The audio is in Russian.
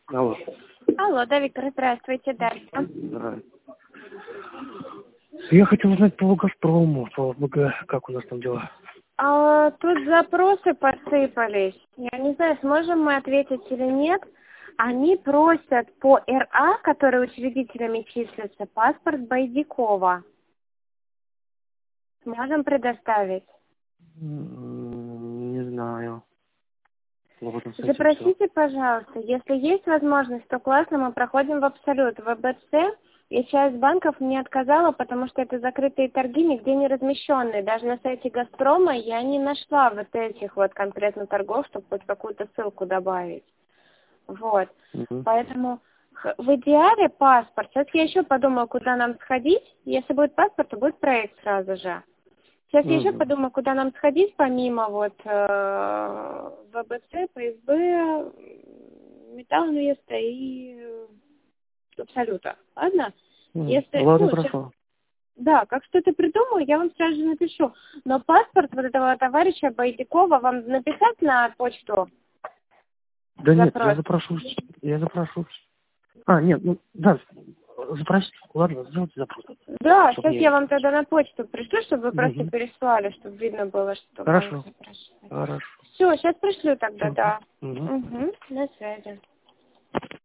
Алло. Алло, да, Виктор, здравствуйте, Дарья. Здравствуйте. Я хотел узнать по «Газпрому», по ВГ, как у нас там дела. Тут запросы посыпались. Я не знаю, сможем мы ответить или нет. Они просят по РА, которые учредителями числятся, паспорт Байдикова. Сможем предоставить? Не знаю. Сложно с этим всё. Запросите, пожалуйста. Если есть возможность, то классно, мы проходим в Абсолют. В ВБЦ и часть банков мне отказала, потому что это закрытые торги, нигде не размещенные. Даже на сайте «Газпрома» я не нашла вот этих вот конкретно торгов, чтобы хоть какую-то ссылку добавить. Вот. Поэтому в идеале паспорт. Сейчас я еще подумаю, куда нам сходить. Если будет паспорт, то будет проект сразу же. Сейчас я еще подумаю, куда нам сходить, помимо вот ВБЦ, ПСБ, Металлинвеста и Абсолюта. Ладно? Если, Ладно, сейчас, хорошо. да, как что-то придумаю, я вам сразу же напишу. Но паспорт вот этого товарища Байдикова вам написать на почту? Да нет, Запрос. я запрошу. Нет, да, запросите. Ладно, сделайте запрос. Да, Чтоб сейчас я вам тогда на почту пришлю, чтобы вы просто Мгм. переслали, чтобы видно было, что банк Хорошо. запрашивает. Хорошо. Все, сейчас пришлю тогда, Всё. да. Мгм. Угу, на связи.